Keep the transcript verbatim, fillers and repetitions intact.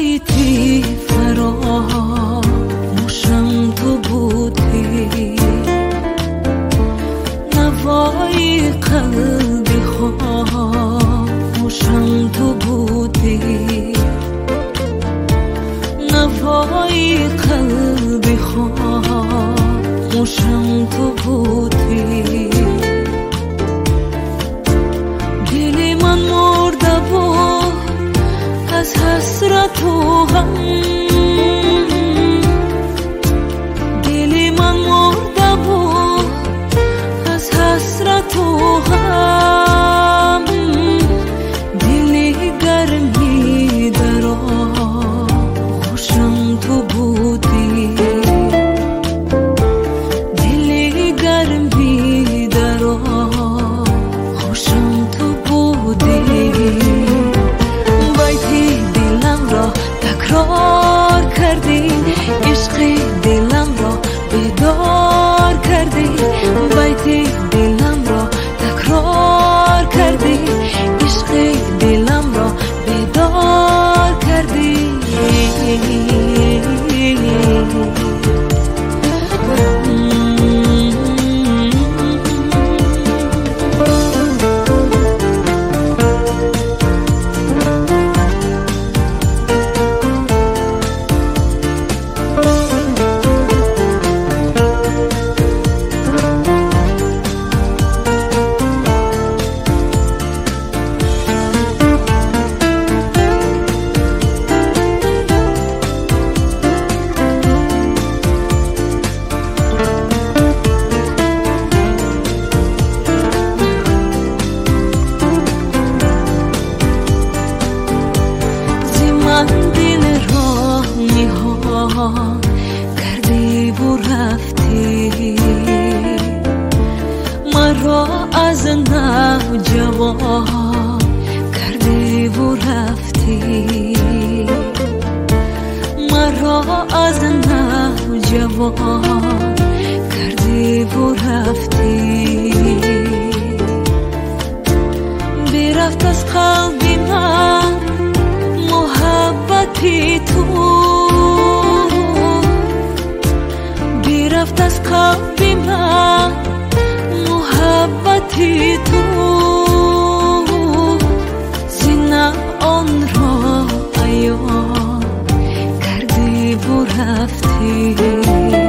بیتی فراموشم تو بودی، نوای قلبی خاموشم تو بودی، نوای قلبی خاموشم تو بودی. دل من مرده بود از حسرت و غم، دل من مرده بود از حسرت و غم، دل گرمی در آغوشم تو بودی، دل گرمی در آغوشم تو بودی. بیتی دلم را تکرار کردی، عشق دلم را بیدار کردی، بیتی دلم را تکرار کردی، عشق دلم را بیدار کردی. دل را نهان کردی و رفتی، مرا از نوجوان کردی و رفتی، مرا از نوجوان کردی و رفتی. برفت از قلبی من محبتی تو، برفت از قلبی من محبتی تو، زینم آن را عیان کردی و رفتی.